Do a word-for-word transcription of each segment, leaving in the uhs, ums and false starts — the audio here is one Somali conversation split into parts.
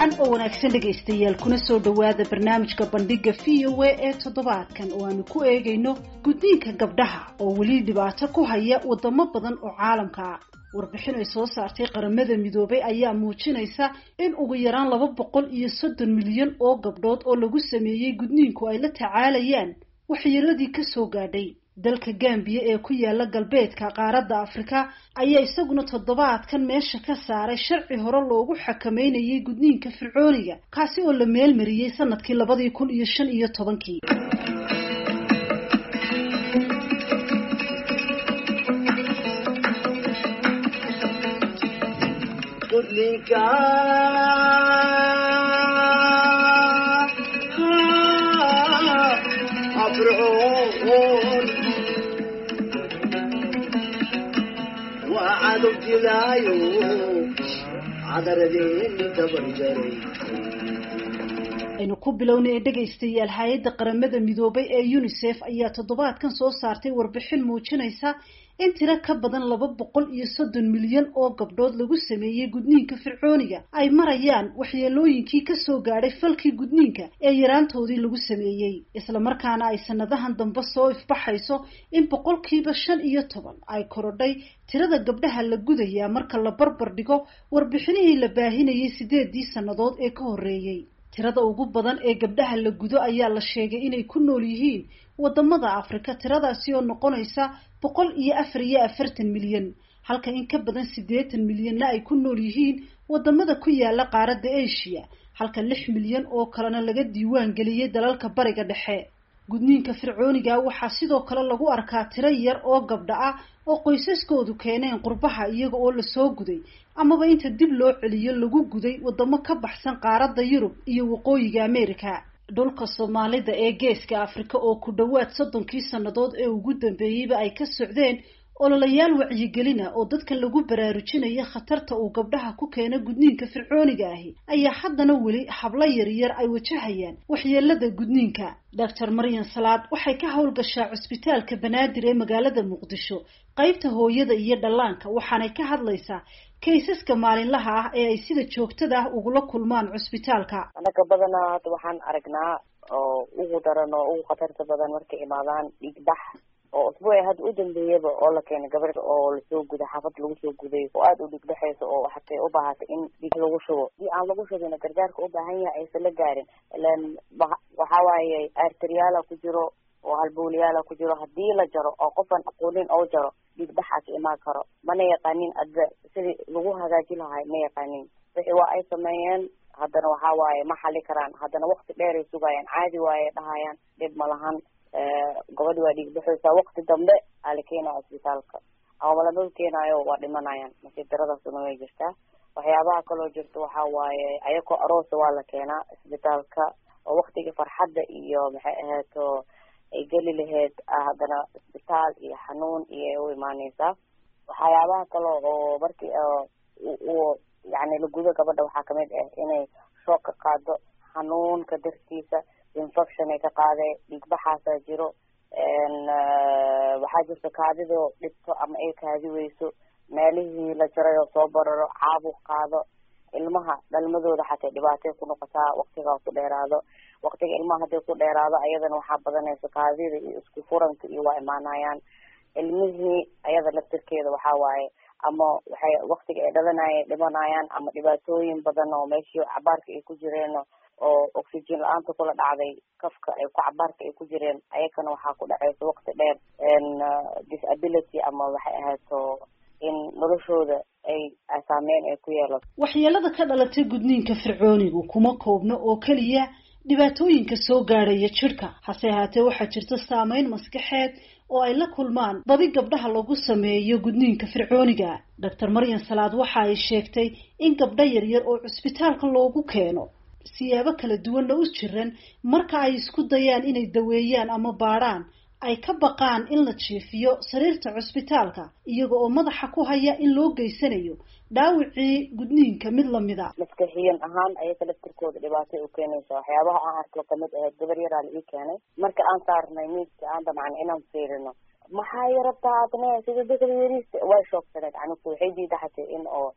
wacan oo wanaagsan dhagaystayaal kuna soo dhawaada barnaamijka bandhiga V O A ee toddobaadkan oo aanu ku eegayno gudniinka gabdhaha oo weli dhibaato ku haya wadamo badan oo caalamka ah. warbixin ay soo saartay qaramada midoobay ayaa muujinaysa in ugu yaraan laba boqol iyo soddon milyan oo gabdhood oo lagu sameeyay gudniinku ay la tacaalayaan waxyeeladii ka soo gaadhay. dalka Gambia ee ku yaala galbeedka qaaradda Afrika ayaa isaguna toddobaadkan meesha ka saaray sharci hore loogu xakameynayay gudniinka fircooniga kaasi oo la meel mariyay sanadkii laba kun iyo shan iyo toban-kii. gudniinka aynu ku bilownay dhagaystayaal hay'adda qaramada midoobay ee UNICEF ayaa toddobaadkan soo saartay warbixin muujinaysa in tiro ka badan laba boqol iyo soddon milyan oo gabdhood lagu sameeyay gudniinka fircooniga ay marayaan waxyeelooyinkii ka soo gaadhay falkii gudniinka ee yaraantoodii lagu sameeyay isla markaana ay sanadahan dambe soo ifbaxayso in boqolkiiba shan iyo toban ay korodhay tirada gabdhaha la gudaya marka la barbar dhigo warbixinihii la baahinayay sideedii sannadood ee ka horreeyay. tirada ugu badan ee gabdhaha la gudo ayaa la sheegay inay ku nool yihiin wadamada Afrika, tiradaasi oo noqonaysa boqol iyo afar iyo afartan milyan, halka in ka badan siddeetan milyanna ay ku nool yihiin wadamada ku yaala qaaradda Asia, halka lix milyan oo kalena laga diiwaan geliyay dalalka bariga dhexe. gudniinka fircooniga waxaa sidoo kale lagu arkaa tiro yar oo gabdha ah oo qoysaskoodu keeneen qurbaha iyaga oo la soo guday amaba inta dib loo celiyo lagu guday wadamo ka baxsan qaaradda Yurub iyo waqooyiga Ameerika. dhulka Soomaalida ee geeska Afrika oo ku dhawaad soddonkii sannadood ee ugu dambeeyayba ay ka socdeen ololayaal wacyigelina oo dadka lagu baraarujinayo khatarta uu gabdhaha ku keeno gudniinka fircooniga ahi ayaa haddana weli habla yaryar ay wajahayaan waxyeelada gudniinka. Doctor Maryan Salaad waxay ka howlgashaa cusbitaalka Banaadir ee magaalada Muqdisho qaybta hooyada iyo dhallaanka, waxaanay ka hadlaysaa kaysaska maalinlaha ah ee ay sida joogtada ah ugula kulmaan cusbitaalka. anaga badanaa hadda waxaan aragnaa oo ugu daran oo ugu khatarta badan markay imaadaan dhiigbax oo usbuuci hadda u dambeeyaba oo la keenay gabadh oo lasoo guday xaafad lagu soo guday oo aada u dhigbaxayso oo waxatay u baahatay in dhiig lagu shubo. haddii aan lagu shubin gargaarka u baahan yahay aysan la gaarin ilaan waxa waaye arteriyaala ku jiro oo halbowlayaala ku jiro, haddii la jaro oo qofan aqoonin oo jaro dhiigbaxaas imaan karo. mana yaqaanin adba sidii lagu hagaaji lahay ma yaqaanin wixii waa ay sameeyeen, haddana waxa waaye ma xali karaan, haddana waqti dheer ay sugayaan, caadi waaye dhahayaan dhib ma lahan. gabadhi waa dhiigbaxaysaa, waqti dambe aa la keenaya isbitaalka ama malama keenayo waa dhimanayaan. nasiib daradaasuna way jirtaa. waxyaabaha kaloo jirta waxaa waaye ayakoo aroosa waa la keenaa isbitaalka oo waqtigii farxadda iyo maxay ahaato ay geli lahayd haddana isbitaal iyo xanuun iyo u imaaneysaa. waxyaabaha kale oo markii uu yani la gudo gabadha waxaa kamid ah inay shoog ka qaado xanuunka dartiisa, infection ay ka qaadee, dhiigbaxaasaa jiro, waxaa jirta kaadidoo dhibto ama ay kaadi weyso, meelihii la jaray oo soo bararo, caabuq qaado, ilmaha dhalmadooda xatay dhibaatay ku noqotaa waqtigaa ku dheeraado. waqtiga ilmaha hadday ku dheeraado ayadana waxaa badanaysa kaadida iyo isku furanka iyo waa imaanayaan. ilmihii ayada laftirkeeda waxaa waaye ama waxay waqtiga ay dhalanayeen dhimanayaan ama dhibaatooyin badan oo meeshii cabaarka ay ku jireen oo oxygen la-aanta kula dhacday kafka ay ku cabaarka ay ku jireen ayakana waxaa ku dhacaysa waqti dheer disability ama waxay ahaato in noloshooda ay saameyn ay ku yeelato. waxyeelada ka dhalatay gudniinka fircoonigu kuma koobno oo keliya dhibaatooyinka soo gaadhaya jirka, hase ahaatee waxaa jirta saameyn maskaxeed oo ay la kulmaan badi gabdhaha lagu sameeyo gudniinka fircooniga. Doctor Maryan Salaad waxa ay sheegtay in gabdho yaryar oo cusbitaalka loogu keeno siyaabo kala duwanna u jiran marka ay isku dayaan inay daweeyaan ama baadhaan ay ka baqaan in la jiifiyo sariirta cusbitaalka iyaga oo madaxa ku haya in loo geysanayo dhaawicii gudniinka mid lamida. maskaxiyan ahaan ayaka laftirkooda dhibaatay u keenaysa. waxyaabaha aan arko kamid ahayd gabar yaraa la ii keenay, marka aan saarnay miidka aan damacnay inaan fiirino maxaa yarabtaa adne sida dadka yariista way shoogsaneed anigu waxay diida xatay in oo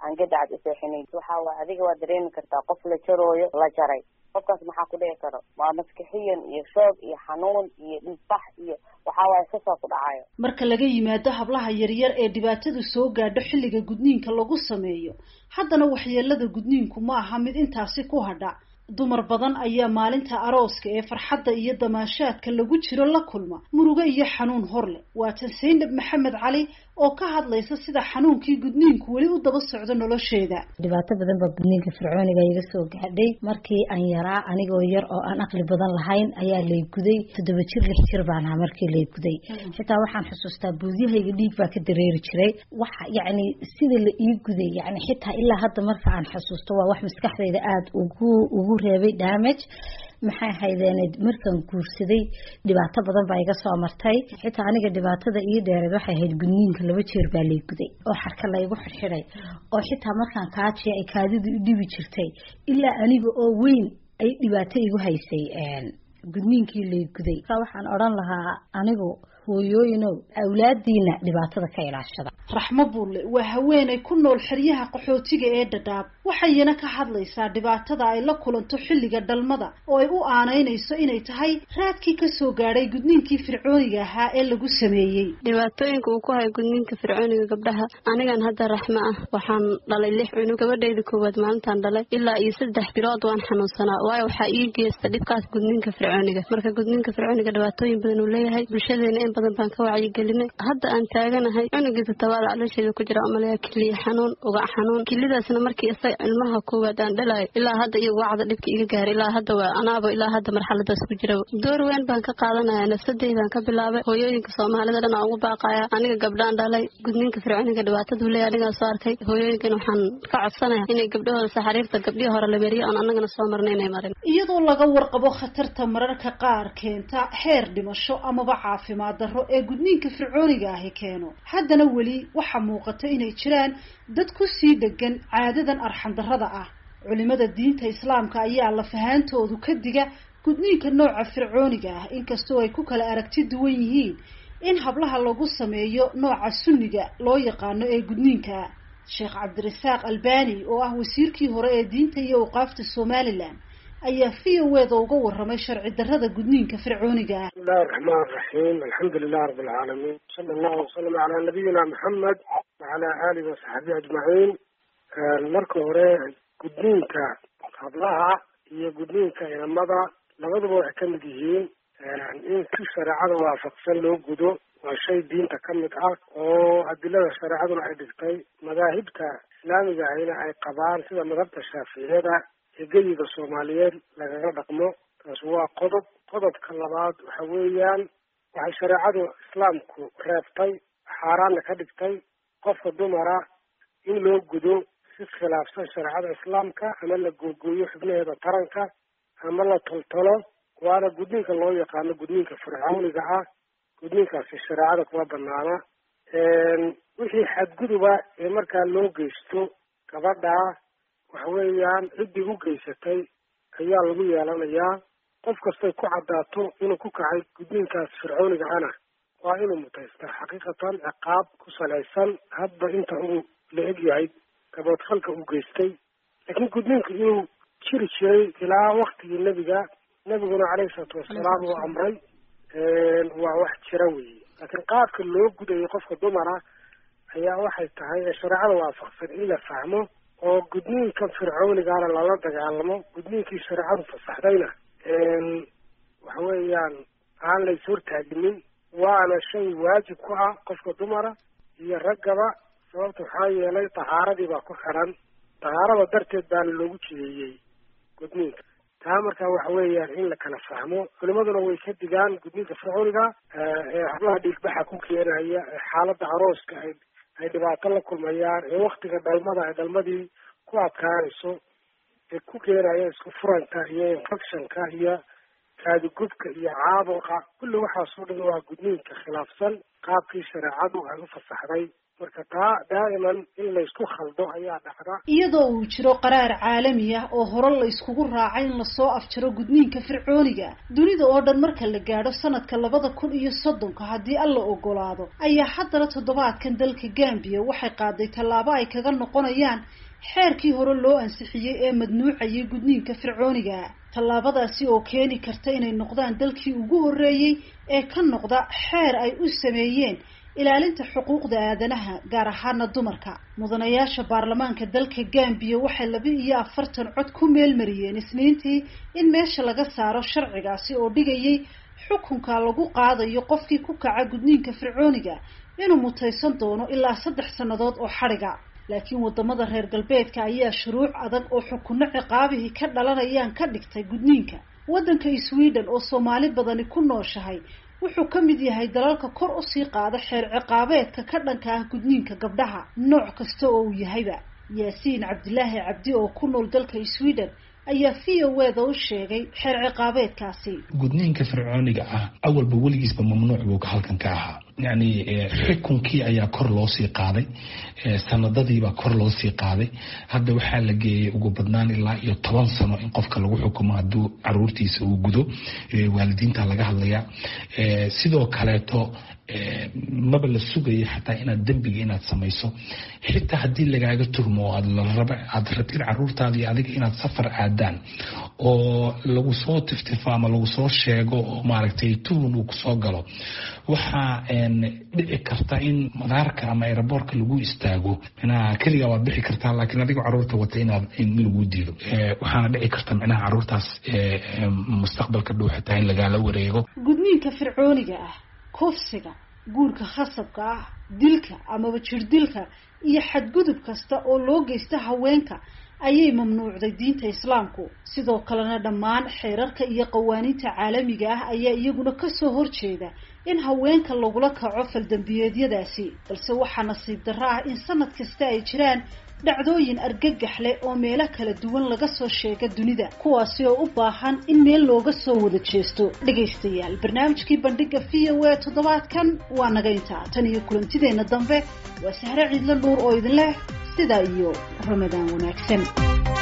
aan gadacad u seexinayn waxaa waay adiga waa dareemi kartaa qof la jarooyo la jaray qofkaas maxaa ku dhici karo waa maskaxiyan iyo shoog iyo xanuun iyo dhiigbax iyo waxaa waaye sasaa ku dhacayo marka laga yimaado hablaha yaryar ee dhibaatadu soo gaadho xilliga gudniinka lagu sameeyo haddana waxyeelada gudniinku ma aha mid intaasi ku hadha dumar badan ayaa maalinta arooska ee farxadda iyo damaashaadka lagu jiro la kulma murugo iyo xanuun hor leh waa tan Saynab Maxamed Cali oo ka hadlaysa sida xanuunkii gudniinku weli u daba socdo nolosheeda dhibaato badan baa gudniinka fircooniga iga soo gaadhay markii aan yaraa anigoo yar oo aan aqli badan lahayn ayaa lay guday toddoba jir lix jir baan ahaa markii lay guday xitaa waxaan xusuustaa buudiyahayga dhiig baa ka dareeri jiray waxa yacni sida la ii guday yacni xitaa ilaa hadda marka aan xusuusto waa wax maskaxdayda aad ugu ugu reebay damage maxay haydeened markaan guursaday dhibaato badan baa iga soo martay xitaa aniga dhibaatada ii dheereed waxay ahayd gudniinka laba jeer baa lay guday oo xarka laygu xirxiray oo xitaa markaan kaajiya ay kaadidu u dhibi jirtay ilaa aniga oo weyn ay dhibaato igu haysay gudniinkii lay guday waxaan odhan lahaa anigu hooyooyinow awlaadiina dhibaatada ka ilaashada Raxmo Bulle waa haweeney ku nool xeryaha qaxootiga ee Dadaab waxayna ka hadlaysaa dhibaatada ay la kulanto xilliga dhalmada oo ay u aaneynayso inay tahay raadkii ka soo gaaray gudniinkii fircooniga ahaa ee lagu sameeyay dhibaatooyinka uu ku hay gudniinka fircooniga gabdhaha anigan hadda Raxmo ah waxaan dhalay lix cunug gabadhayda koowaad maalintan dhalay ilaa iyo saddex bilood waan xanuunsanaa waayo waxa ii geystay dhibkaas gudniinka fircooniga marka gudniinka fircooniga dhibaatooyin badan uu leeyahay bulshadeena badan baan ka wacyi gelinay hadda aan taaganahay cunugiisa tabaal caloosheeda ku jira umaleeya kiliya xanuun uga xanuun kilidaasna markii isay ilmaha koowaad aan dhalay ilaa hadda iyo wacda dhibka iga gaaray ilaa hadda waa anaaba ilaa hadda marxaladaas ku jira door weyn baan ka qaadanayaa nafsadeydan ka bilaabay hooyooyinka Soomaalida dhan aan ugu baaqayaa aniga gabdhaan dhalay gudniinka fircooniga dhibaatadu leeyahay aniga soo arkay hooyooyinkan waxaan ka codsanayaa inay gabdhahooda saxariirta gabdhihii hore la bariyo aan anagana soo marnay inay marin iyadoo laga warqabo khatarta mararka qaar keenta heer dhimasho amaba caafimaad daro ee gudniinka fircooniga ah keeno haddana weli waxa muuqata inay jiraan dad ku sii dhagan caadadan arxan darrada ah culimada diinta islaamka ayaa la fahaantoodu ka diga gudniinka nooca fircooniga ah inkastoo ay ku kala aragti duwan yihiin in hablaha lagu sameeyo nooca sunniga loo yaqaano ee gudniinka Sheekh Cabdirasaaq Albani oo ah wasiirkii hore ee diinta iyo awqaafta Somaliland ayaa V O A uga warramay sharci darrada gudniinka fircooniga ah bismillahir rahmaanir rahiim alxamdulillahi rabbil aalamiin sallallahu wasallam ala nabiyyina muhammad wa ala alihi wa sahbihi ajma'in marka hore gudniinka hablaha iyo gudniinka ilmada labaduba waxay ka mid yihiin in si shareecada waafaqsan loo gudo waa shay diinta ka mid ah oo adilada shareecaduna ay dhigtay madaahibta islaamiga ahina ay qabaan sida madhabta shaaficiyada geyiga Soomaaliyeed lagaga dhaqmo taas waa qodob qodobka labaad waxa weeyaan waxay shareecadu islaamku reebtay xaaraana ka dhigtay qofka dumara in loo gudo si khilaafsan shareecada islaamka ama la googooyo xubnaheeda taranka ama la toltolo waana gudniinka loo yaqaano gudniinka fircooniga ah gudniinkaasi shareecada kuma banaana wixii xadguduba ee markaa loo geysto gabadha waxa weeyaan ciddii u geysatay ayaa lagu yeelanayaa qof kastay ku caddaato inuu ku kacay gudniinkaas fircooniga ana waa inuu mutaystaa xaqiiqatan ciqaab ku salaysan hadba inta uu la eg yahay gaboodfalka uu geystay laakiin gudniinku inuu jiri jiray ilaa waktigii nebiga nebiguna caleyhi salaatu wasalaam uu amray waa wax jira weeye laakiin qaabka loo gudayo qofka dumara ayaa waxay tahay ee shareecada waafaqsan in la fahmo oo gudniinka fircoonigaana lala dagaalamo gudniinkii shareecadu fasaxdayna waxa weeyaan aan la is hortaaginin waana shay waajib ku ah qofka dumara iyo raggaba sababta waxaa yeelay tahaaradii baa ku xiran tahaarada darteed baana loogu jideeyey gudniinka taa markaa waxa weeyaan in la kala fahmo culimaduna way ka digaan gudniinka fircooniga ee hablaha dhiigbaxa ku keenaya ee xaaladda arooska ay ay dhibaato la kulmayaan ee waktiga dhalmada ay dhalmadii ku adkaanayso ee ku keenaya isku furanka iyo infectionka iyo kaadugubka iyo caabuqa kulli waxaasoo dhan waa gudniinka khilaafsan qaabkii shareecadu ay u fasaxday marka taa daa'iman in laysku khaldo ayaa dhacda iyadoo uu jiro qaraar caalami ah oo hore la iskugu raacay in lasoo afjaro gudniinka fircooniga dunida oo dhan marka la gaadho sanadka labada kun iyo soddonka haddii alla ogolaado ayaa haddana toddobaadkan dalka Gambia waxay qaaday tallaabo ay kaga noqonayaan xeerkii hore loo ansixiyey ee madnuucayay gudniinka fircooniga tallaabadaasi oo keeni karta inay noqdaan dalkii ugu horreeyay ee ka noqda xeer ay u sameeyeen ilaalinta xuquuqda aadanaha gaar ahaan dumarka mudanayaasha baarlamaanka dalka Gambia waxay laba iyo afartan cod ku meel mariyeen isniintii in meesha laga saaro sharcigaasi oo dhigayay xukunka lagu qaadayo qofkii ku kaca gudniinka fircooniga inuu mutaysan doono ilaa saddex sanadood oo xariga laakiin wadamada reer galbeedka ayaa shuruuc adag oo xukunno ciqaabihii ka dhalanayaan ka dhigtay gudniinka wadanka Sweden oo Soomaali badani ku nooshahay wuxuu ka mid yahay dalalka kor u sii qaada xeer ciqaabeedka ka dhanka ah gudniinka gabdhaha nooc kasta oo uu yahayba Yaasiin Cabdilaahi Cabdi oo ku nool dalka Sweden ayaa V O A da u sheegay xeer ciqaabeedkaasi gudniinka fircooniga ah awalba weligiisba mamnuuc buu halkan ka ahaa yani xukunkii ayaa kor loo sii qaaday sanadadiiba kor loo sii qaaday hadda waxaa la geeyay ugu badnaan ilaa iyo toban sano in qofka lagu xukumo hadduu caruurtiisa uu gudo waalidiinta laga hadlayaa sidoo kaleeto maba la sugayay xataa inaad dembiga inaad samayso xitaa haddii lagaaga turmo oo aad la raba aad rabtid caruurtaada iyo adiga inaad safar aadaan oo lagu soo tiftifo ama lagu soo sheego oo maaragtay tuhun uu kusoo galo waxaa dhici karta in madaarka ama aeroboortka lagu istaago micnaha keliga waad bixi kartaa laakiin adiga caruurta wata inaad in lagu diido waxaana dhici karta micnaha caruurtaas mustaqbalka dhow xitaa in lagala wareego gudniinka fircooniga ah kufsiga guurka khasabka ah dilka amaba jirdilka iyo xadgudub kasta oo loo geysta haweenka ayay mamnuucday diinta islaamku sidoo kalena dhammaan xeerarka iyo qawaaniinta caalamiga ah ayaa iyaguna ka soo horjeeda in haweenka lagula kaco faldambiyeedyadaasi balse waxaa nasiib darro ah in sanad kasta ay jiraan dhacdooyin argagax leh oo meelo kala duwan laga soo sheega dunida kuwaasi oo u baahan in meel looga soo wada jeesto dhagaystayaal barnaamijkii bandhiga V O A toddobaadkan waa naga intaa tan iyo kulantideena dambe waa Sahre Ciidla Nuur oo idin leh sidaa iyo Ramadaan wanaagsan